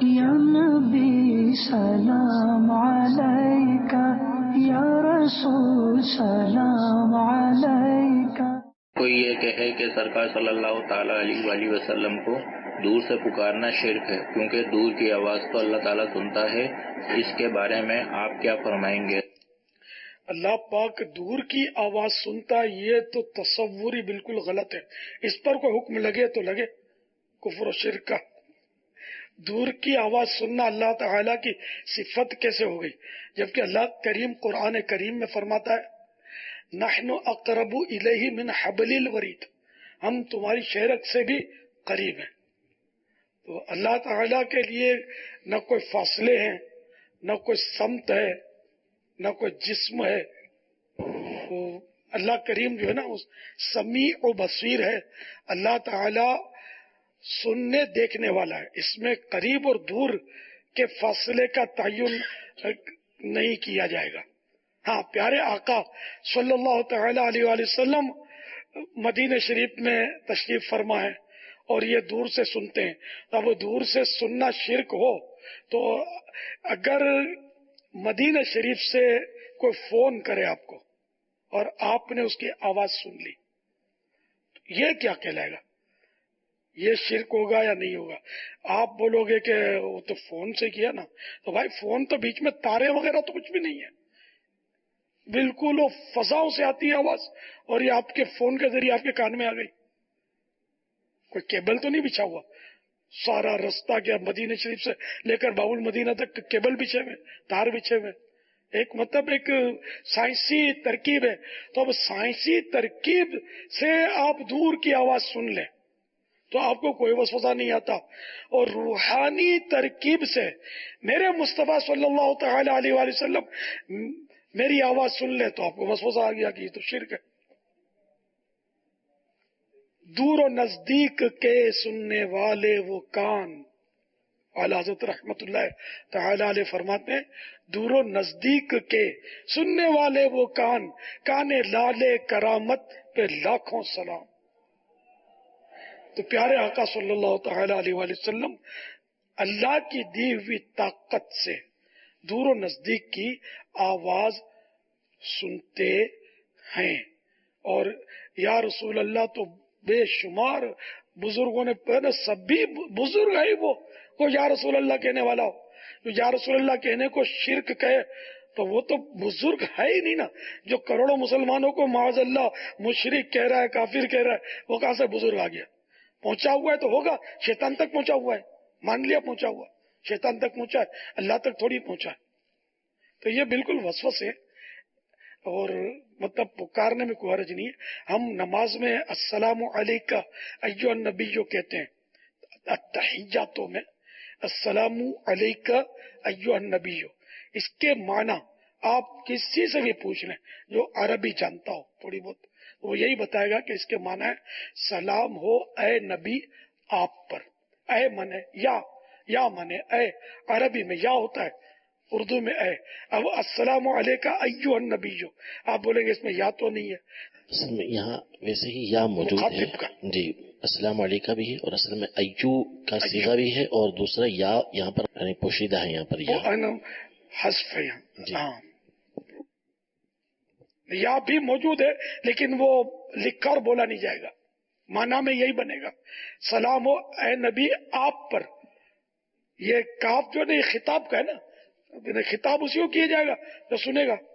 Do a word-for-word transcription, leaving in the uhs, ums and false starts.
یا نبی سلام علیکہ، یا رسول سلام علیکہ۔ کوئی یہ کہے کہ سرکار صلی اللہ تعالیٰ علیہ وآلہ وسلم کو دور سے پکارنا شرک ہے، کیونکہ دور کی آواز تو اللہ تعالیٰ سنتا ہے، اس کے بارے میں آپ کیا فرمائیں گے؟ اللہ پاک دور کی آواز سنتا، یہ تو تصوری بالکل غلط ہے۔ اس پر کوئی حکم لگے تو لگے کفر و شرک کا۔ دور کی آواز سننا اللہ تعالیٰ کی صفت کیسے ہو گئی، جبکہ اللہ کریم قرآن کریم میں فرماتا ہے نحن اقرب الیہ من حبل الورید، ہم تمہاری شہرک سے بھی قریب ہیں۔ تو اللہ تعالیٰ کے لیے نہ کوئی فاصلے ہیں، نہ کوئی سمت ہے، نہ کوئی جسم ہے۔ وہ اللہ کریم جو ہے نا سمیع و بصیر ہے، اللہ تعالیٰ سننے دیکھنے والا ہے۔ اس میں قریب اور دور کے فاصلے کا تعین نہیں کیا جائے گا۔ ہاں، پیارے آقا صلی اللہ تعالی علیہ وآلہ وسلم مدینہ شریف میں تشریف فرما ہے اور یہ دور سے سنتے ہیں۔ اب دور سے سننا شرک ہو تو اگر مدینہ شریف سے کوئی فون کرے آپ کو اور آپ نے اس کی آواز سن لی، یہ کیا کہلائے گا؟ یہ شرک ہوگا یا نہیں ہوگا؟ آپ بولو گے کہ وہ تو فون سے کیا نا، تو بھائی فون تو بیچ میں تارے وغیرہ تو کچھ بھی نہیں ہے، بالکل وہ فضاؤں سے آتی ہے آواز، اور یہ آپ کے فون کے ذریعے آپ کے کان میں آ گئی۔ کوئی کیبل تو نہیں بچھا ہوا، سارا رستہ کیا مدینہ شریف سے لے کر باول مدینہ تک کیبل بچھے ہوئے، تار بچھے ہوئے، ایک مطلب ایک سائنسی ترکیب ہے۔ تو اب سائنسی ترکیب سے آپ دور کی آواز سن لیں تو آپ کو کوئی وسوسہ نہیں آتا، اور روحانی ترکیب سے میرے مصطفیٰ صلی اللہ تعالی علیہ وآلہ وسلم میری آواز سن لے تو آپ کو وسوسہ آ گیا کہ یہ تو شرک ہے۔ دور و نزدیک کے سننے والے وہ کان، اعلیٰ حضرت رحمت اللہ تعالی علیہ فرماتے ہیں دور و نزدیک کے سننے والے وہ کان، کان لالے کرامت پہ لاکھوں سلام۔ تو پیارے آقا صلی اللہ تعالی علیہ وآلہ وسلم اللہ کی دی ہوئی طاقت سے دور و نزدیک کی آواز سنتے ہیں، اور یا رسول اللہ تو بے شمار بزرگوں نے پہلے سبھی بزرگ ہے وہ وہ یا رسول اللہ کہنے والا ہو، جو یا رسول اللہ کہنے کو شرک کہے تو وہ تو بزرگ ہے ہی نہیں نا۔ جو کروڑوں مسلمانوں کو معاذ اللہ مشرک کہہ رہا ہے، کافر کہہ رہا ہے، وہ کہاں سے بزرگ آ گیا؟ پہنچا ہوا ہے تو ہوگا، شیطان تک پہنچا ہوا ہے، مان لیا پہنچا ہوا، شیطان تک پہنچا ہے، اللہ تک تھوڑی پہنچا ہے۔ تو یہ بالکل وسوسے ہے، اور مطلب پکارنے میں کوئی حرج نہیں ہے۔ ہم نماز میں السلام علیکہ ایھا النبی جو کہتے ہیں التحیاتوں میں، السلام علیکہ ایھا النبی، اس کے معنی آپ کسی سے بھی پوچھ لیں جو عربی جانتا ہو تھوڑی بہت، وہ یہی بتائے گا کہ اس کے معنی ہے سلام ہو اے نبی آپ پر۔ اے منے یا، یا منے اے، عربی میں یا ہوتا ہے، اردو میں اے۔ اب السلام علیکہ ایھا النبی، آپ بولیں گے اس میں یا تو نہیں ہے، اصل میں یہاں ویسے ہی یا موجود ہے جی، السلام علیکہ بھی ہے، اور اصل میں ایو کا صیغہ بھی ہے، اور دوسرا یا یہاں پر یعنی پوشیدہ ہے، یہاں پر یا حذف ہے یہاں، ہاں یا بھی موجود ہے لیکن وہ لکھا اور بولا نہیں جائے گا، معنی میں یہی بنے گا سلام ہو اے نبی آپ پر۔ یہ کاف جو نہیں خطاب کا ہے نا، خطاب اسی کو کیا جائے گا جو سنے گا۔